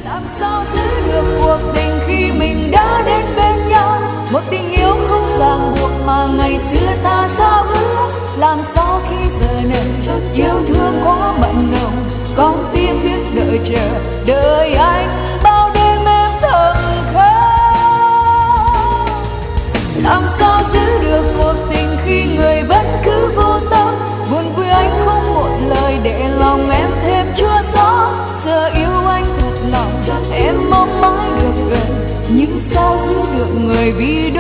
Làm sao giữ được cuộc tình khi mình đã đến bên nhau, một tình yêu không ràng buộc mà ngày xưa ta giao ước. Làm sao khi giờ này yêu thương quá mặn nồng, con tim biết đợi chờ đợi anh bao đêm em thầm khóc. Làm sao giữ được cuộc tình khi người vẫn cứ vô tâm, buồn vui anh không một lời để lòng em thêm chua xót. Giờ yêu anh thật lòng em mong mãi được gần, nhưng sao giữ được người vì